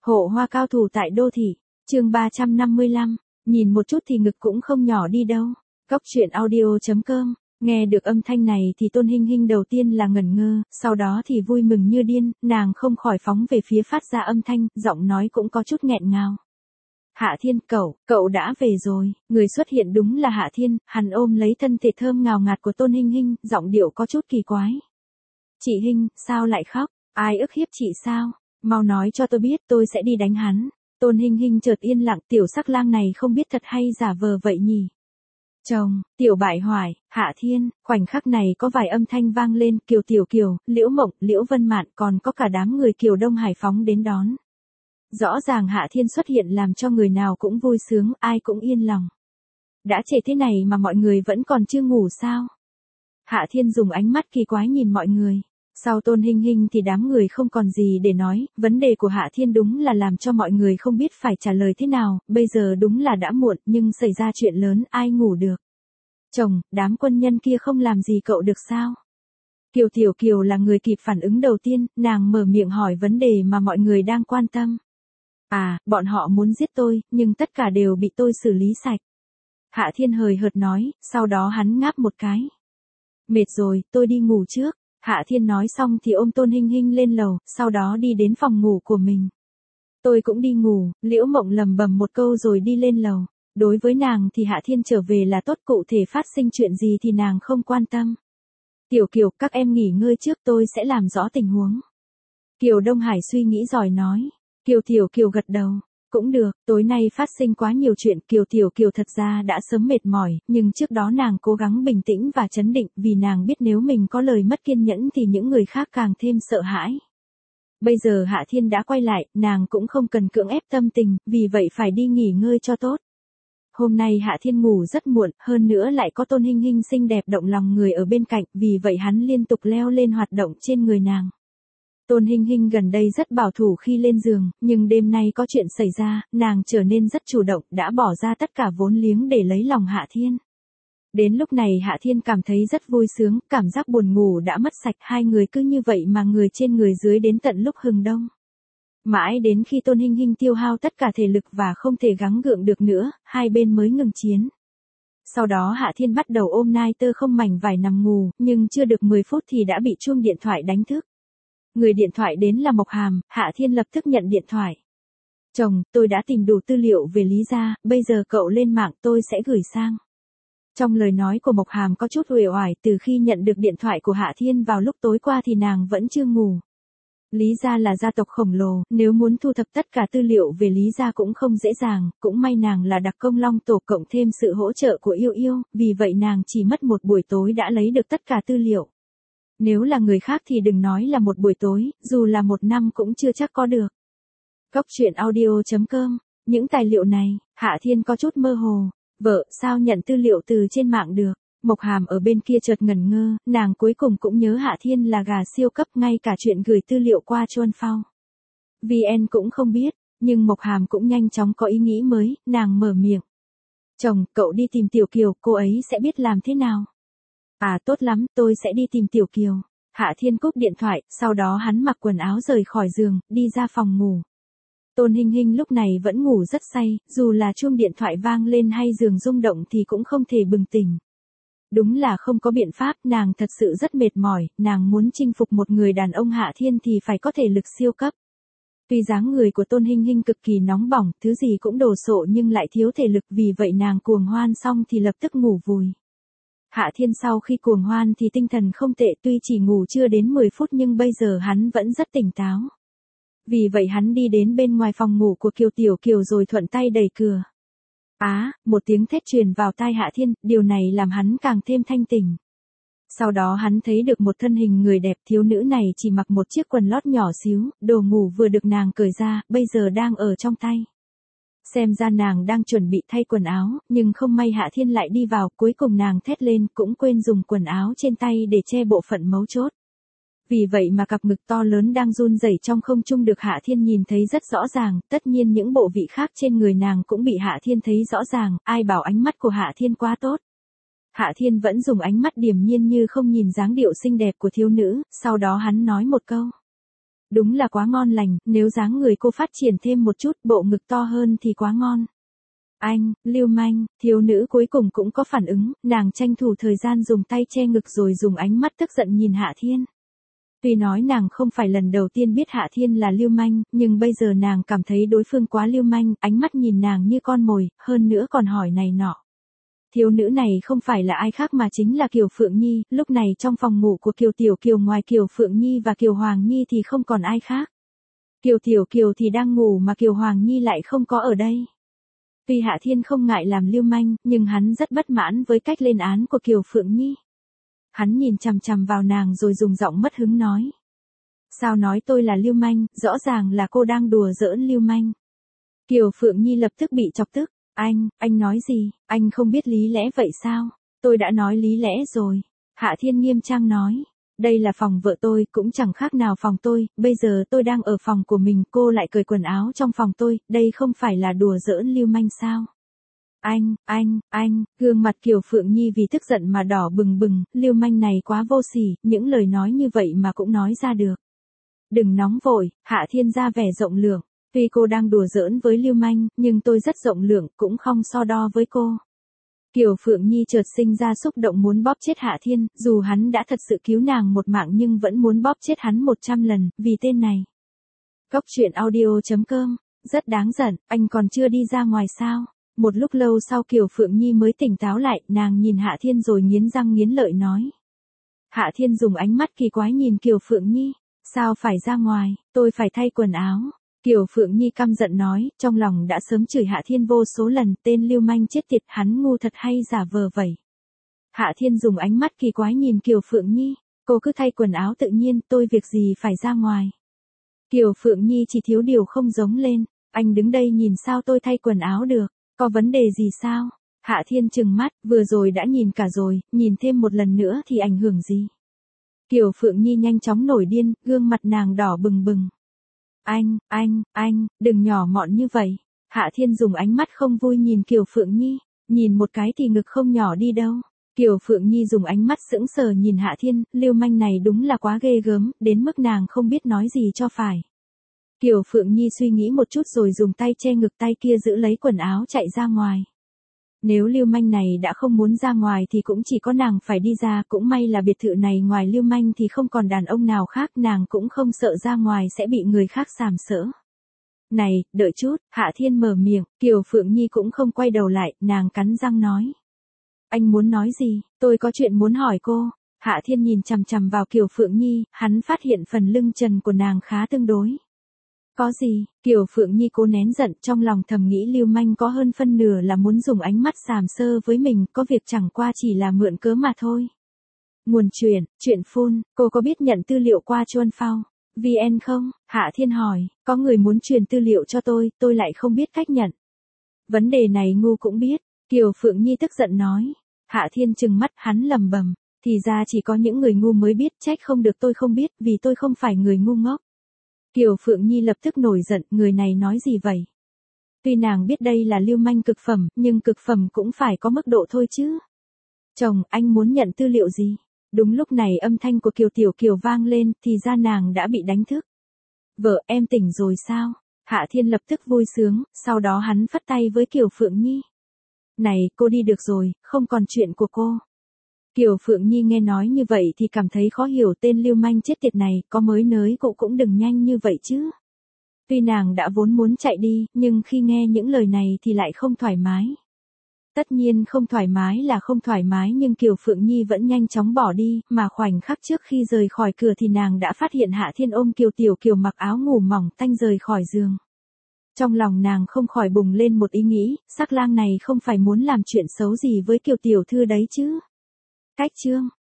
Hộ hoa cao thủ tại đô thị, chương 355, nhìn một chút thì ngực cũng không nhỏ đi đâu. Cóc truyện audio.com, nghe được âm thanh này thì Tôn Hinh Hinh đầu tiên là ngẩn ngơ, sau đó thì vui mừng như điên, nàng không khỏi phóng về phía phát ra âm thanh, giọng nói cũng có chút nghẹn ngào. Hạ Thiên, cậu đã về rồi. Người xuất hiện đúng là Hạ Thiên, hắn ôm lấy thân thể thơm ngào ngạt của Tôn Hinh Hinh, giọng điệu có chút kỳ quái. Chị Hinh, sao lại khóc? Ai ức hiếp chị sao? Mau nói cho tôi biết, tôi sẽ đi đánh hắn. Tôn Hinh Hinh chợt yên lặng, tiểu sắc lang này không biết thật hay giả vờ vậy nhỉ? Chồng, tiểu bại hoại, Hạ Thiên. Khoảnh khắc này có vài âm thanh vang lên, Kiều Tiểu Kiều, Liễu Mộng, Liễu Vân Mạn, còn có cả đám người Kiều Đông Hải phóng đến đón. Rõ ràng Hạ Thiên xuất hiện làm cho người nào cũng vui sướng, ai cũng yên lòng. Đã trễ thế này mà mọi người vẫn còn chưa ngủ sao? Hạ Thiên dùng ánh mắt kỳ quái nhìn mọi người. Sau Tôn Hinh Hinh thì đám người không còn gì để nói, vấn đề của Hạ Thiên đúng là làm cho mọi người không biết phải trả lời thế nào, bây giờ đúng là đã muộn, nhưng xảy ra chuyện lớn, ai ngủ được. Chồng, đám quân nhân kia không làm gì cậu được sao? Kiều Tiểu Kiều là người kịp phản ứng đầu tiên, nàng mở miệng hỏi vấn đề mà mọi người đang quan tâm. À, bọn họ muốn giết tôi, nhưng tất cả đều bị tôi xử lý sạch. Hạ Thiên hời hợt nói, sau đó hắn ngáp một cái. Mệt rồi, tôi đi ngủ trước. Hạ Thiên nói xong thì ôm Tôn Hinh Hinh lên lầu, sau đó đi đến phòng ngủ của mình. Tôi cũng đi ngủ, Liễu Mộng lầm bầm một câu rồi đi lên lầu. Đối với nàng thì Hạ Thiên trở về là tốt, cụ thể phát sinh chuyện gì thì nàng không quan tâm. Tiểu Kiều, các em nghỉ ngơi trước, tôi sẽ làm rõ tình huống. Kiều Đông Hải suy nghĩ giỏi nói. Kiều Tiểu Kiều gật đầu. Cũng được, tối nay phát sinh quá nhiều chuyện, Kiều Tiểu Kiều thật ra đã sớm mệt mỏi, nhưng trước đó nàng cố gắng bình tĩnh và trấn định, vì nàng biết nếu mình có lời mất kiên nhẫn thì những người khác càng thêm sợ hãi. Bây giờ Hạ Thiên đã quay lại, nàng cũng không cần cưỡng ép tâm tình, vì vậy phải đi nghỉ ngơi cho tốt. Hôm nay Hạ Thiên ngủ rất muộn, hơn nữa lại có Tôn Hinh Hinh xinh đẹp động lòng người ở bên cạnh, vì vậy hắn liên tục leo lên hoạt động trên người nàng. Tôn Hinh Hinh gần đây rất bảo thủ khi lên giường, nhưng đêm nay có chuyện xảy ra, nàng trở nên rất chủ động, đã bỏ ra tất cả vốn liếng để lấy lòng Hạ Thiên. Đến lúc này Hạ Thiên cảm thấy rất vui sướng, cảm giác buồn ngủ đã mất sạch, hai người cứ như vậy mà người trên người dưới đến tận lúc hừng đông. Mãi đến khi Tôn Hinh Hinh tiêu hao tất cả thể lực và không thể gắng gượng được nữa, hai bên mới ngừng chiến. Sau đó Hạ Thiên bắt đầu ôm nai tơ không mảnh vải nằm ngủ, nhưng chưa được 10 phút thì đã bị chuông điện thoại đánh thức. Người điện thoại đến là Mộc Hàm, Hạ Thiên lập tức nhận điện thoại. Chồng, tôi đã tìm đủ tư liệu về Lý gia, bây giờ cậu lên mạng tôi sẽ gửi sang. Trong lời nói của Mộc Hàm có chút uể oải, từ khi nhận được điện thoại của Hạ Thiên vào lúc tối qua thì nàng vẫn chưa ngủ. Lý gia là gia tộc khổng lồ, nếu muốn thu thập tất cả tư liệu về Lý gia cũng không dễ dàng, cũng may nàng là đặc công Long tổ cộng thêm sự hỗ trợ của Yêu Yêu, vì vậy nàng chỉ mất một buổi tối đã lấy được tất cả tư liệu. Nếu là người khác thì đừng nói là một buổi tối, dù là một năm cũng chưa chắc có được. Cóc truyện audio.com, những tài liệu này, Hạ Thiên có chút mơ hồ. Vợ, sao nhận tư liệu từ trên mạng được? Mộc Hàm ở bên kia chợt ngẩn ngơ, nàng cuối cùng cũng nhớ Hạ Thiên là gà siêu cấp, ngay cả chuyện gửi tư liệu qua Chuan Phao VN cũng không biết, nhưng Mộc Hàm cũng nhanh chóng có ý nghĩ mới, nàng mở miệng. Chồng, cậu đi tìm Tiểu Kiều, cô ấy sẽ biết làm thế nào. À tốt lắm, tôi sẽ đi tìm Tiểu Kiều. Hạ Thiên cúp điện thoại, sau đó hắn mặc quần áo rời khỏi giường, đi ra phòng ngủ. Tôn Hinh Hinh lúc này vẫn ngủ rất say, dù là chuông điện thoại vang lên hay giường rung động thì cũng không thể bừng tỉnh. Đúng là không có biện pháp, nàng thật sự rất mệt mỏi, nàng muốn chinh phục một người đàn ông Hạ Thiên thì phải có thể lực siêu cấp. Tuy dáng người của Tôn Hinh Hinh cực kỳ nóng bỏng, thứ gì cũng đồ sộ nhưng lại thiếu thể lực, vì vậy nàng cuồng hoan xong thì lập tức ngủ vùi. Hạ Thiên sau khi cuồng hoan thì tinh thần không tệ, tuy chỉ ngủ chưa đến 10 phút nhưng bây giờ hắn vẫn rất tỉnh táo. Vì vậy hắn đi đến bên ngoài phòng ngủ của Kiều Tiểu Kiều rồi thuận tay đẩy cửa. Á, một tiếng thét truyền vào tai Hạ Thiên, điều này làm hắn càng thêm thanh tỉnh. Sau đó hắn thấy được một thân hình người đẹp, thiếu nữ này chỉ mặc một chiếc quần lót nhỏ xíu, đồ ngủ vừa được nàng cởi ra, bây giờ đang ở trong tay. Xem ra nàng đang chuẩn bị thay quần áo, nhưng không may Hạ Thiên lại đi vào, cuối cùng nàng thét lên, cũng quên dùng quần áo trên tay để che bộ phận mấu chốt. Vì vậy mà cặp ngực to lớn đang run rẩy trong không trung được Hạ Thiên nhìn thấy rất rõ ràng, tất nhiên những bộ vị khác trên người nàng cũng bị Hạ Thiên thấy rõ ràng, ai bảo ánh mắt của Hạ Thiên quá tốt. Hạ Thiên vẫn dùng ánh mắt điềm nhiên như không nhìn dáng điệu xinh đẹp của thiếu nữ, sau đó hắn nói một câu. Đúng là quá ngon lành, nếu dáng người cô phát triển thêm một chút, bộ ngực to hơn thì quá ngon. Anh, lưu manh, thiếu nữ cuối cùng cũng có phản ứng, nàng tranh thủ thời gian dùng tay che ngực rồi dùng ánh mắt tức giận nhìn Hạ Thiên. Tuy nói nàng không phải lần đầu tiên biết Hạ Thiên là lưu manh, nhưng bây giờ nàng cảm thấy đối phương quá lưu manh, ánh mắt nhìn nàng như con mồi, hơn nữa còn hỏi này nọ. Thiếu nữ này không phải là ai khác mà chính là Kiều Phượng Nhi, lúc này trong phòng ngủ của Kiều Tiểu Kiều ngoài Kiều Phượng Nhi và Kiều Hoàng Nhi thì không còn ai khác. Kiều Tiểu Kiều thì đang ngủ mà Kiều Hoàng Nhi lại không có ở đây. Tuy Hạ Thiên không ngại làm lưu manh, nhưng hắn rất bất mãn với cách lên án của Kiều Phượng Nhi. Hắn nhìn chằm chằm vào nàng rồi dùng giọng mất hứng nói. Sao nói tôi là lưu manh, rõ ràng là cô đang đùa giỡn lưu manh. Kiều Phượng Nhi lập tức bị chọc tức. Anh nói gì, anh không biết lý lẽ vậy sao? Tôi đã nói lý lẽ rồi. Hạ Thiên nghiêm trang nói. Đây là phòng vợ tôi, cũng chẳng khác nào phòng tôi, bây giờ tôi đang ở phòng của mình, cô lại cởi quần áo trong phòng tôi, đây không phải là đùa giỡn lưu manh sao? Anh, gương mặt Kiều Phượng Nhi vì tức giận mà đỏ bừng bừng, lưu manh này quá vô sỉ, những lời nói như vậy mà cũng nói ra được. Đừng nóng vội, Hạ Thiên ra vẻ rộng lượng, tuy cô đang đùa giỡn với lưu manh, nhưng tôi rất rộng lượng, cũng không so đo với cô. Kiều Phượng Nhi chợt sinh ra xúc động muốn bóp chết Hạ Thiên, dù hắn đã thật sự cứu nàng một mạng nhưng vẫn muốn bóp chết hắn 100 lần, vì tên này. Cốc truyện audio.com, rất đáng giận, anh còn chưa đi ra ngoài sao? Một lúc lâu sau Kiều Phượng Nhi mới tỉnh táo lại, nàng nhìn Hạ Thiên rồi nghiến răng nghiến lợi nói. Hạ Thiên dùng ánh mắt kỳ quái nhìn Kiều Phượng Nhi, sao phải ra ngoài, tôi phải thay quần áo. Kiều Phượng Nhi căm giận nói, trong lòng đã sớm chửi Hạ Thiên vô số lần, tên lưu manh chết tiệt, hắn ngu thật hay giả vờ vậy. Hạ Thiên dùng ánh mắt kỳ quái nhìn Kiều Phượng Nhi, cô cứ thay quần áo tự nhiên, tôi việc gì phải ra ngoài. Kiều Phượng Nhi chỉ thiếu điều không giống lên, anh đứng đây nhìn sao tôi thay quần áo được, có vấn đề gì sao? Hạ Thiên trừng mắt, vừa rồi đã nhìn cả rồi, nhìn thêm một lần nữa thì ảnh hưởng gì? Kiều Phượng Nhi nhanh chóng nổi điên, gương mặt nàng đỏ bừng bừng. Anh, đừng nhỏ mọn như vậy. Hạ Thiên dùng ánh mắt không vui nhìn Kiều Phượng Nhi, nhìn một cái thì ngực không nhỏ đi đâu. Kiều Phượng Nhi dùng ánh mắt sững sờ nhìn Hạ Thiên, lưu manh này đúng là quá ghê gớm, đến mức nàng không biết nói gì cho phải. Kiều Phượng Nhi suy nghĩ một chút rồi dùng tay che ngực, tay kia giữ lấy quần áo chạy ra ngoài. Nếu lưu manh này đã không muốn ra ngoài thì cũng chỉ có nàng phải đi ra, cũng may là biệt thự này ngoài lưu manh thì không còn đàn ông nào khác, nàng cũng không sợ ra ngoài sẽ bị người khác sàm sỡ. Này, đợi chút, Hạ Thiên mở miệng, Kiều Phượng Nhi cũng không quay đầu lại, nàng cắn răng nói. Anh muốn nói gì, tôi có chuyện muốn hỏi cô. Hạ Thiên nhìn chằm chằm vào Kiều Phượng Nhi, hắn phát hiện phần lưng trần của nàng khá tương đối. Có gì, Kiều Phượng Nhi cố nén giận, trong lòng thầm nghĩ lưu manh có hơn phân nửa là muốn dùng ánh mắt sàm sơ với mình, có việc chẳng qua chỉ là mượn cớ mà thôi. Nguồn chuyện phun, cô có biết nhận tư liệu qua Chuan Phao VN không? Hạ Thiên hỏi, có người muốn truyền tư liệu cho tôi lại không biết cách nhận. Vấn đề này ngu cũng biết, Kiều Phượng Nhi tức giận nói. Hạ Thiên trừng mắt, hắn lầm bầm, thì ra chỉ có những người ngu mới biết, trách không được tôi không biết, vì tôi không phải người ngu ngốc. Kiều Phượng Nhi lập tức nổi giận, người này nói gì vậy? Tuy nàng biết đây là lưu manh cực phẩm, nhưng cực phẩm cũng phải có mức độ thôi chứ. Chồng, anh muốn nhận tư liệu gì? Đúng lúc này âm thanh của Kiều Tiểu Kiều vang lên, thì ra nàng đã bị đánh thức. Vợ, em tỉnh rồi sao? Hạ Thiên lập tức vui sướng, sau đó hắn phất tay với Kiều Phượng Nhi. Này, cô đi được rồi, không còn chuyện của cô. Kiều Phượng Nhi nghe nói như vậy thì cảm thấy khó hiểu, tên lưu manh chết tiệt này, có mới nới cậu cũng đừng nhanh như vậy chứ. Tuy nàng đã vốn muốn chạy đi, nhưng khi nghe những lời này thì lại không thoải mái. Tất nhiên không thoải mái là không thoải mái, nhưng Kiều Phượng Nhi vẫn nhanh chóng bỏ đi, mà khoảnh khắc trước khi rời khỏi cửa thì nàng đã phát hiện Hạ Thiên ôm Kiều Tiểu Kiều mặc áo ngủ mỏng tanh rời khỏi giường. Trong lòng nàng không khỏi bùng lên một ý nghĩ, sắc lang này không phải muốn làm chuyện xấu gì với Kiều Tiểu Thư đấy chứ. Cách chương